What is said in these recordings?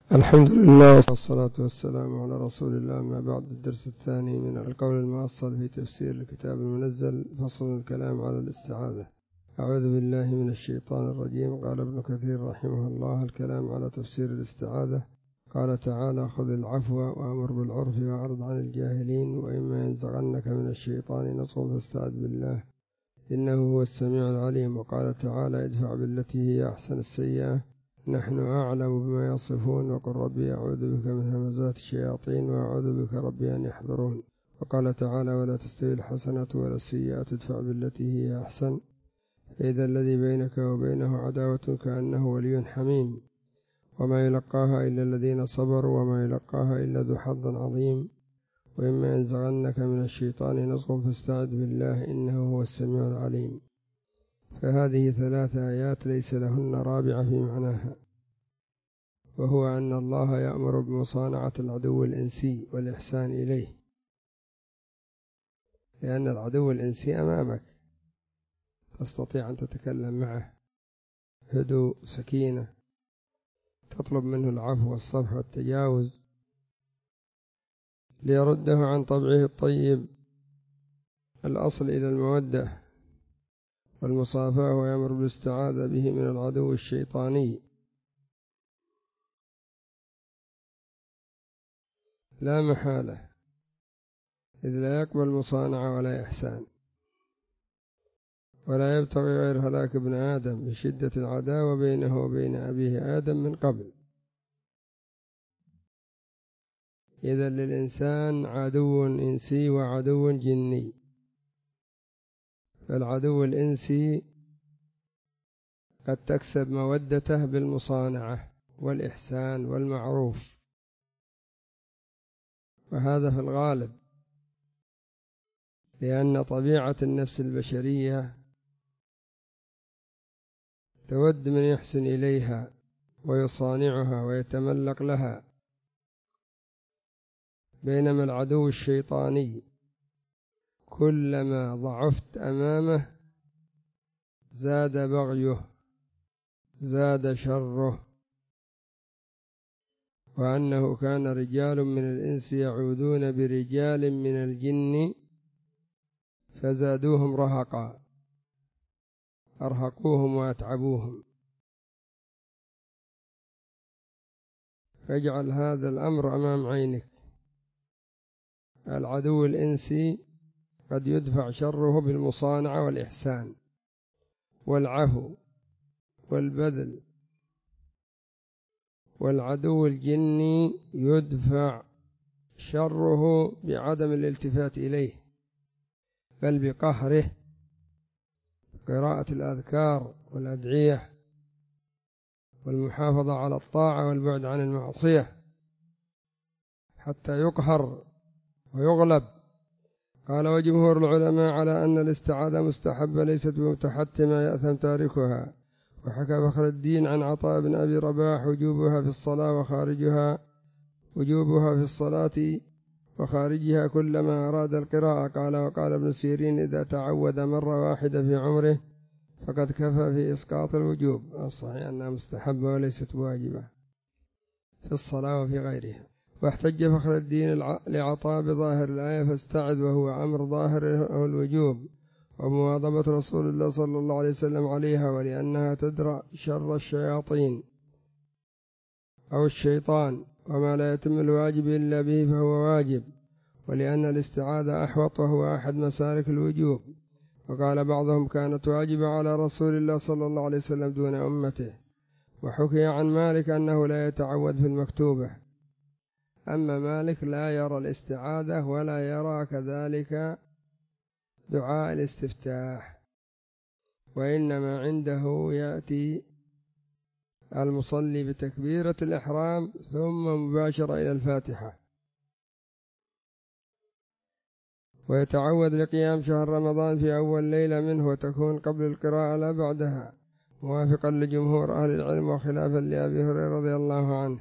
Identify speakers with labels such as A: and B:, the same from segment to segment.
A: الحمد لله والصلاة والسلام على رسول الله. ما بعد، الدرس الثاني من القول المؤصل في تفسير الكتاب المنزل، فصل الكلام على الاستعاذة. أعوذ بالله من الشيطان الرجيم. قال ابن كثير رحمه الله: الكلام على تفسير الاستعاذة. قال تعالى: خذ العفو وأمر بالعرف وأعرض عن الجاهلين، وإما ينزغنك من الشيطان نزغ فاستعذ بالله إنه هو السميع العليم. وقال تعالى: ادفع بالتي هي أحسن السيئة نحن أعلم بما يصفون، وقل ربي أعوذ بك من همزات الشياطين وأعوذ بك ربي أن يحضرون. وقال تعالى: ولا تستوي الحسنة ولا السيئة ادفع بالتي هي أحسن فإذا الذي بينك وبينه عداوة كأنه ولي حميم، وما يلقاها إلا الذين صبروا وما يلقاها إلا ذو حظ عظيم. وإما ينزغنك من الشيطان نزغ فاستعذ بالله إنه هو السميع العليم. فهذه 3 آيات ليس لهن رابعة في معناها، وهو أن الله يأمر بمصانعة العدو الإنسي والإحسان إليه، لأن العدو الإنسي أمامك، تستطيع أن تتكلم معه هدوء سكينة، تطلب منه العفو والصفح والتجاوز ليرده عن طبعه الطيب الأصل إلى المودة والمصافاة، ويأمر بالاستعاذة به من العدو الشيطاني. لا محالة، إذ لا يقبل مصانعة ولا إحسان، ولا يبتغي غير هلاك ابن آدم بشدة العداوة بينه وبين أبيه آدم من قبل. إذا للإنسان عدو إنسي وعدو جني، فالعدو الإنسي قد تكسب مودته بالمصانعة والإحسان والمعروف، وهذا في الغالب، لأن طبيعة النفس البشرية تود من يحسن إليها ويصانعها ويتملق لها، بينما العدو الشيطاني كلما ضعفت أمامه زاد بغيه زاد شره. وأنه كان رجال من الإنس يعوذون برجال من الجن فزادوهم رهقا، أرهقوهم وأتعبوهم. فاجعل هذا الأمر أمام عينك. العدو الإنسي قد يدفع شره بالمصانعة والإحسان والعفو والبذل، والعدو الجني يدفع شره بعدم الالتفات إليه، بل بقهره، قراءة الأذكار والأدعية والمحافظة على الطاعة والبعد عن المعصية حتى يقهر ويغلب. قال: وجمهور العلماء على أن الاستعاذة مستحبة ليست بمتحتمة يأثم تاركها. وحكى فخر الدين عن عطاء بن أبي رباح وجوبها في الصلاة وخارجها كلما أراد القراءة. قال: وقال ابن سيرين: إذا تعود مرة واحدة في عمره فقد كفى في إسقاط الوجوب. الصحيح أنها مستحبة وليست واجبة في الصلاة وفي غيرها. واحتج فخر الدين لعطاء بظاهر الآية: فاستعذ، وهو أمر ظاهر الوجوب ومواظبة رسول الله صلى الله عليه وسلم عليها، ولأنها تدرأ شر الشياطين أو الشيطان، وما لا يتم الواجب إلا به فهو واجب، ولأن الاستعاذة أحوط وهو أحد مسالك الوجوب. وقال بعضهم: كانت واجبة على رسول الله صلى الله عليه وسلم دون أمته. وحكي عن مالك أنه لا يتعوذ في المكتوبة. أما مالك لا يرى الاستعاذة ولا يرى كذلك دعاء الاستفتاح، وإنما عنده يأتي المصلي بتكبيرة الإحرام ثم مباشرة إلى الفاتحة، ويتعوذ لقيام شهر رمضان في أول ليلة منه، وتكون قبل القراءة لا بعدها، موافقا لجمهور أهل العلم وخلافا لأبي هريرة رضي الله عنه.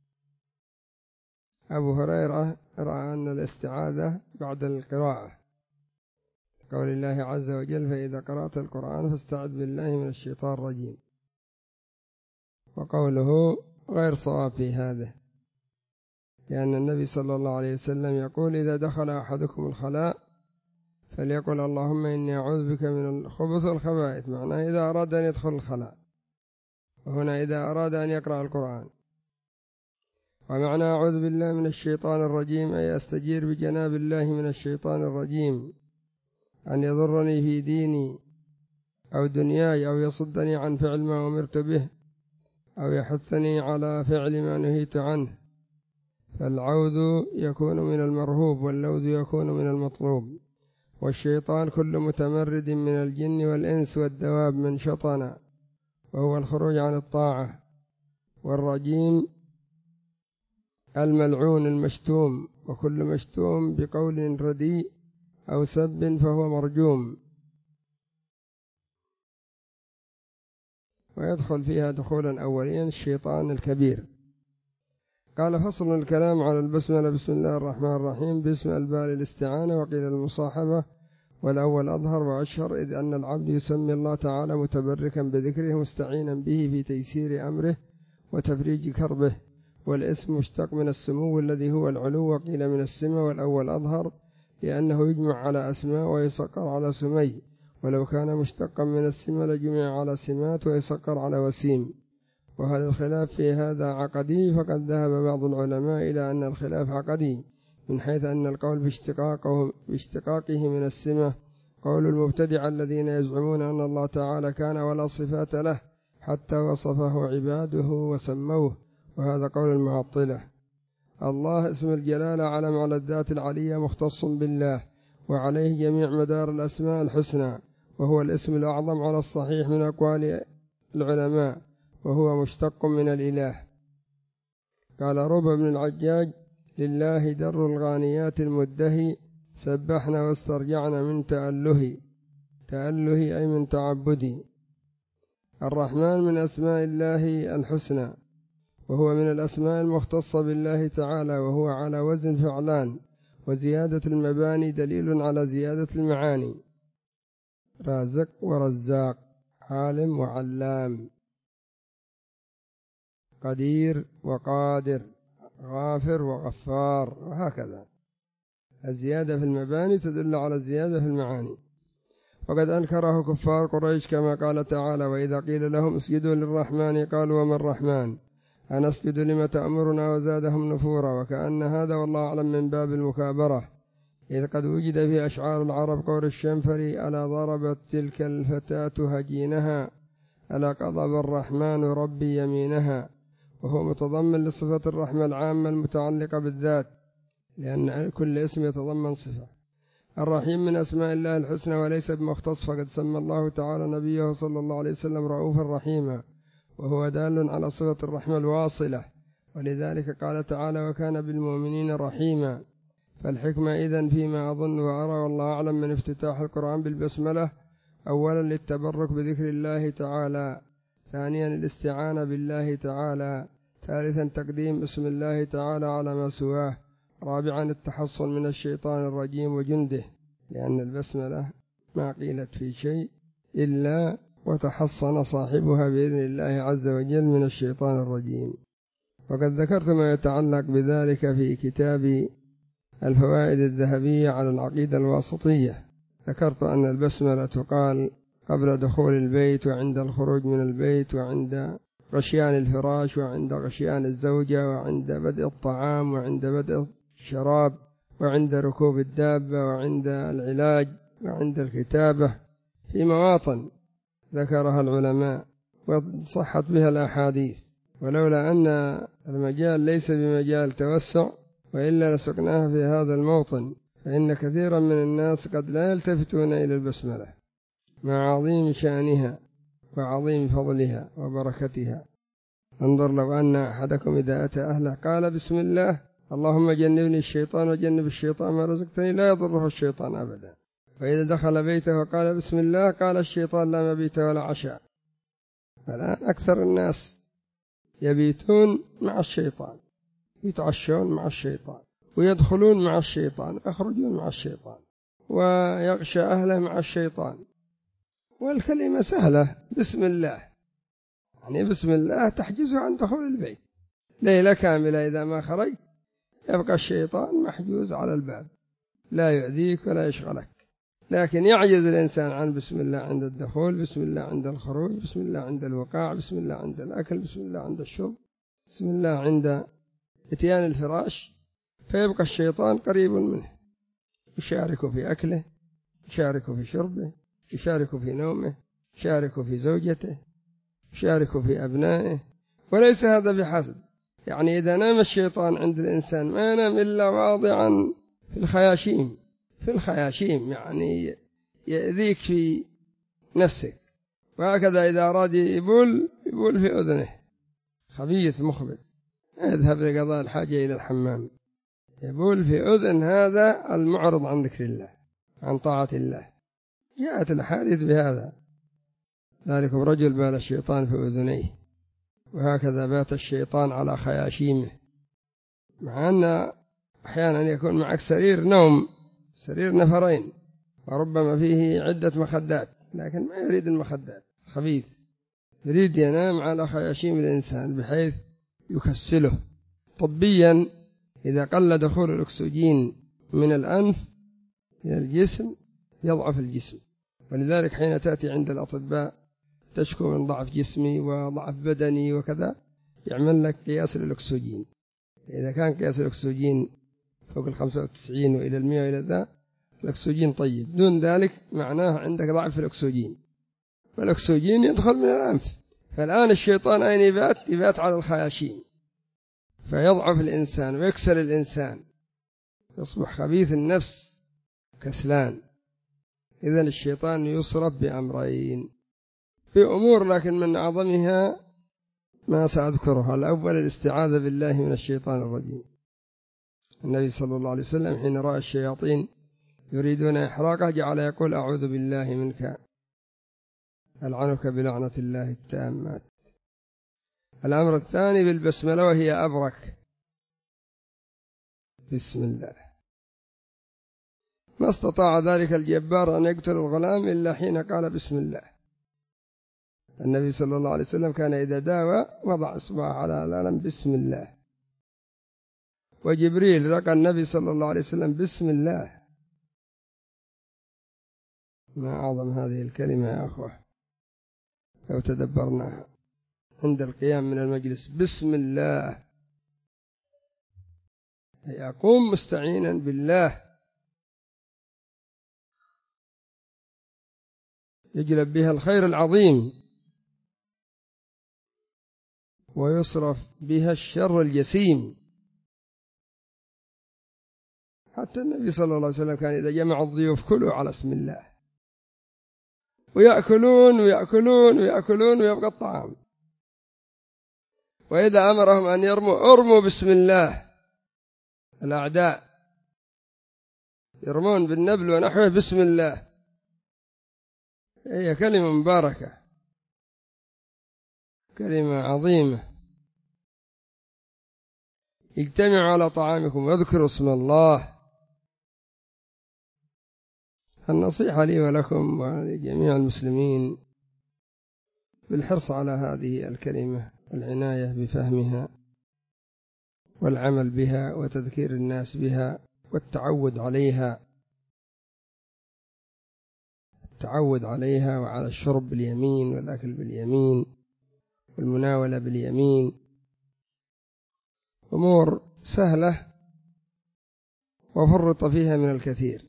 A: أبو هريرة رأى أن الاستعاذة بعد القراءة، قول الله عز وجل: فإذا قرأت القرآن فاستعذ بالله من الشيطان الرجيم. وقوله: غير صواب في هذا، لأن النبي صلى الله عليه وسلم يقول: إذا دخل أحدكم الخلاء فليقل اللهم إني أعوذ بك من الخبث والخبائث، معناه إذا أراد أن يدخل الخلاء، وهنا إذا أراد أن يقرأ القرآن. ومعنى أعوذ بالله من الشيطان الرجيم أي أستجير بجناب الله من الشيطان الرجيم أن يضرني في ديني أو دنياي، أو يصدني عن فعل ما أمرت به، أو يحثني على فعل ما نهيت عنه. فالعوذ يكون من المرهوب، واللوذ يكون من المطلوب. والشيطان كل متمرد من الجن والإنس والدواب من شطن، وهو الخروج عن الطاعة. والرجيم الملعون المشتوم، وكل مشتوم بقول رديء أو سب فهو مرجوم، ويدخل فيها دخولا أوليا الشيطان الكبير. قال: فصل الكلام على البسملة. بسم الله الرحمن الرحيم. باسم الباء للاستعانة، وقيل المصاحبة، والأول أظهر وأشهر، إذ أن العبد يسمي الله تعالى متبركا بذكره مستعينا به في تيسير أمره وتفريج كربه. والاسم مشتق من السمو الذي هو العلو، وقيل من السمة، والأول أظهر لأنه يجمع على أسماء ويسقر على سمي، ولو كان مشتقا من السمة لجمع على سمات ويسقر على وسيم. وهل الخلاف في هذا عقدي؟ فقد ذهب بعض العلماء إلى أن الخلاف عقدي، من حيث أن القول باشتقاقه من السمة قول المبتدع الذين يزعمون أن الله تعالى كان ولا صفات له حتى وصفه عباده وسموه، وهذا قول المعطلة. الله اسم الجلالة علم على الذات العلية مختص بالله، وعليه جميع مدار الأسماء الحسنى، وهو الاسم الأعظم على الصحيح من أقوال العلماء، وهو مشتق من الإله. قال ربع بن العجاج: لله در الغانيات المدهي، سبحنا واسترجعنا من تأله أي من تعبدي. الرحمن من أسماء الله الحسنى، وهو من الأسماء المختصة بالله تعالى، وهو على وزن فعلان، وزيادة المباني دليل على زيادة المعاني. رازق ورزاق، عالم وعلام، قدير وقادر، غافر وغفار، وهكذا. الزيادة في المباني تدل على الزيادة في المعاني. وقد أنكره كفار قريش، كما قال تعالى: وإذا قيل لهم اسجدوا للرحمن قالوا وما الرحمن أنسجد لما تأمرنا، وزادهم نفورا. وكأن هذا والله أعلم من باب المكابرة، إذ قد وجد في أشعار العرب قول الشنفري: ألا ضربت تلك الفتاة هجينها، ألا قضب الرحمن ربي يمينها. وهو متضمن لصفة الرحمة العامة المتعلقة بالذات، لأن كل اسم يتضمن صفة. الرحيم من أسماء الله الحسنى وليس بمختص، فقد سمى الله تعالى نبيه صلى الله عليه وسلم رؤوفا رحيما، وهو دال على صفة الرحمة الواصلة. ولذلك قال تعالى: وكان بالمؤمنين رحيما. فالحكمة إذن فيما أظن وأرى والله أعلم من افتتاح القرآن بالبسملة، أولا للتبرك بذكر الله تعالى، ثانيا الاستعانة بالله تعالى، ثالثا تقديم اسم الله تعالى على ما سواه، رابعا التحصن من الشيطان الرجيم وجنده، لأن البسملة ما قيلت في شيء إلا وتحصن صاحبها بإذن الله عز وجل من الشيطان الرجيم. وقد ذكرت ما يتعلق بذلك في كتاب الفوائد الذهبية على العقيدة الواسطية. ذكرت أن البسملة تقال قبل دخول البيت، وعند الخروج من البيت، وعند غشيان الفراش، وعند غشيان الزوجة، وعند بدء الطعام، وعند بدء الشراب، وعند ركوب الدابة، وعند العلاج، وعند الكتابة، في مواطن ذكرها العلماء وصحت بها الأحاديث. ولولا أن المجال ليس بمجال توسع وإلا لسقناها في هذا الموطن، فإن كثيرا من الناس قد لا يلتفتون إلى البسملة مع عظيم شأنها وعظيم فضلها وبركتها. انظر، لو أن أحدكم إذا أتى أهله قال بسم الله اللهم جنبني الشيطان وجنب الشيطان ما رزقتني، لا يضره الشيطان أبدا. فإذا دخل بيته وقال بسم الله قال الشيطان لا مبيت ولا عشاء. فالآن أكثر الناس يبيتون مع الشيطان، يتعشون مع الشيطان، ويدخلون مع الشيطان، ويخرجون مع الشيطان، ويغشى أهله مع الشيطان. والكلمة سهلة، بسم الله، يعني بسم الله تحجزه عن دخول البيت، ليلة كاملة إذا ما خرج يبقى الشيطان محجوز على الباب، لا يؤذيك ولا يشغلك. لكن يعجز الإنسان عن بسم الله عند الدخول، بسم الله عند الخروج، بسم الله عند الوقاع، بسم الله عند الأكل، بسم الله عند الشرب، بسم الله عند إتيان الفراش، فيبقى الشيطان قريب منه، يشارك في أكله، يشارك في شربه، يشارك في نومه، يشارك في زوجته، يشارك في أبنائه. وليس هذا بحسب، يعني إذا نام الشيطان عند الإنسان ما ينام إلا واضعا في الخياشيم، يعني يأذيك في نفسك. وهكذا إذا أراد يبول في أذنه، خبيث مخبث، يذهب لقضاء الحاجة إلى الحمام، يبول في أذن هذا المعرض عن ذكر الله، عن طاعة الله. جاءت الحادث بهذا، ذلك رجل بال الشيطان في أذنيه، وهكذا بات الشيطان على خياشيمه، مع أن أحيانا يكون معك سرير نوم، سرير نفرين، وربما فيه عدة مخدات، لكن ما يريد المخدات، خبيث يريد ينام على خياشيم الإنسان بحيث يكسله. طبيا إذا قل دخول الأكسجين من الأنف إلى الجسم يضعف الجسم، ولذلك حين تأتي عند الأطباء تشكو من ضعف جسمي وضعف بدني وكذا، يعمل لك قياس الأكسجين. إذا كان قياس الأكسجين فوق 95 وإلى 100 وإلى ذا، الأكسجين طيب، دون ذلك معناه عندك ضعف في الأكسجين، فالأكسجين يدخل من الأنف. فالآن الشيطان أين يبات على الخياشيم، فيضعف الإنسان ويكسر الإنسان، يصبح خبيث النفس كسلان. إذن الشيطان يصرف بأمرين، بأمور لكن من أعظمها ما سأذكرها. الأول الاستعاذة بالله من الشيطان الرجيم. النبي صلى الله عليه وسلم حين رأى الشياطين يريدون إحراقه جعل يقول أعوذ بالله منك، ألعنك بلعنة الله التامات. الأمر الثاني بالبسملة، وهي أبرك، بسم الله. ما استطاع ذلك الجبار أن يقتل الغلام إلا حين قال بسم الله. النبي صلى الله عليه وسلم كان إذا داوى وضع إصبعه على الألم بسم الله، وجبريل رقى النبي صلى الله عليه وسلم بسم الله. ما أعظم هذه الكلمة يا أخوة لو تدبرناها عند القيام من المجلس، بسم الله، يقوم مستعينا بالله، يجلب بها الخير العظيم ويصرف بها الشر الجسيم. حتى النبي صلى الله عليه وسلم كان إذا جمع الضيوف كلوا على اسم الله، ويأكلون ويأكلون ويأكلون ويبقى الطعام. وإذا أمرهم أن ارموا بسم الله، الأعداء يرمون بالنبل ونحوه بسم الله، هي كلمة مباركة، كلمة عظيمة. اجتمعوا على طعامكم واذكروا اسم الله. النصيحة لي ولكم ولجميع المسلمين بالحرص على هذه الكلمة، والعناية بفهمها والعمل بها وتذكير الناس بها والتعود عليها، التعود عليها وعلى الشرب باليمين والأكل باليمين والمناولة باليمين. أمور سهلة وفرط فيها من الكثير.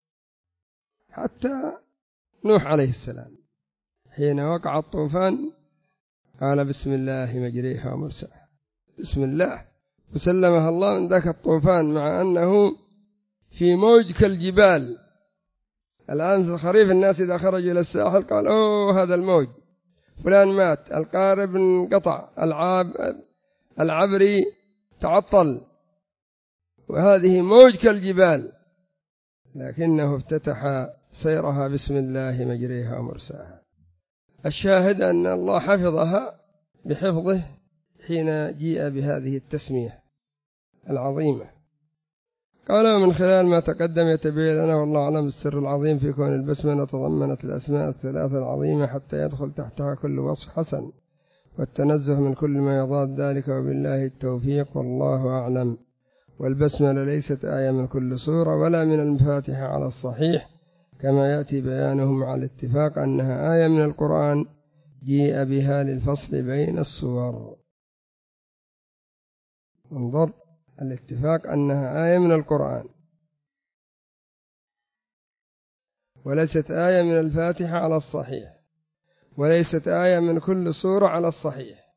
A: حتى نوح عليه السلام حين وقع الطوفان قال بسم الله مجريها ومرساها، بسم الله، وسلمها الله من ذاك الطوفان، مع أنه في موج كالجبال. الآن في الخريف الناس إذا خرجوا إلى الساحل قال أوه هذا الموج، فلان مات، القارب انقطع، العبري تعطل، وهذه موج كالجبال، لكنه افتتح سيرها بسم الله مجريها ومرساها. الشاهد أن الله حفظها بحفظه حين جيء بهذه التسمية العظيمة. قال من خلال ما تقدم يتبين لنا والله أعلم السر العظيم في كون البسملة تضمنت الأسماء الثلاثة العظيمة حتى يدخل تحتها كل وصف حسن، والتنزه من كل ما يضاد ذلك، وبالله التوفيق والله أعلم. والبسملة ليست آية من كل سورة ولا من الفاتحة على الصحيح، كما يأتي بيانه مع الاتفاق أنها آية من القرآن جيء بها للفصل بين السور. انظر، الاتفاق أنها آية من القرآن وليست آية من الفاتحة على الصحيح، وليست آية من كل سورة على الصحيح.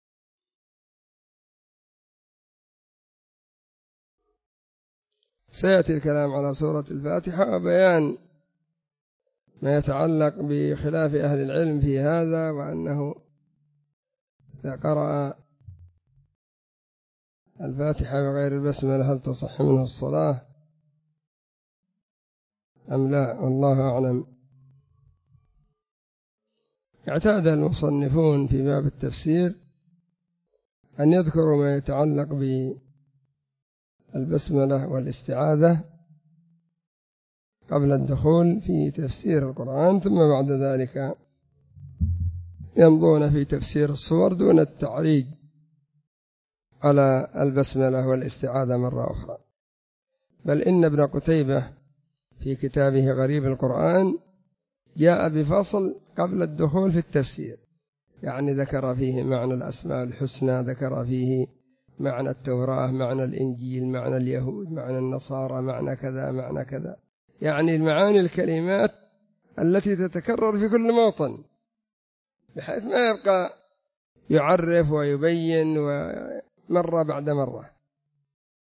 A: سيأتي الكلام على سورة الفاتحة وبيان ما يتعلق بخلاف أهل العلم في هذا، وأنه إذا قرأ الفاتحة بغير البسملة هل تصح منه الصلاة أم لا، والله أعلم. اعتاد المصنفون في باب التفسير أن يذكروا ما يتعلق بالبسملة والاستعاذة قبل الدخول في تفسير القرآن، ثم بعد ذلك يمضون في تفسير الصور دون التعريج على البسملة والاستعاذة مرة أخرى. بل إن ابن قتيبة في كتابه غريب القرآن جاء بفصل قبل الدخول في التفسير، يعني ذكر فيه معنى الأسماء الحسنى، ذكر فيه معنى التوراة، معنى الإنجيل، معنى اليهود، معنى النصارى، معنى كذا معنى كذا، يعني المعاني الكلمات التي تتكرر في كل موطن، بحيث ما يبقى يعرف ويبين مرة بعد مرة.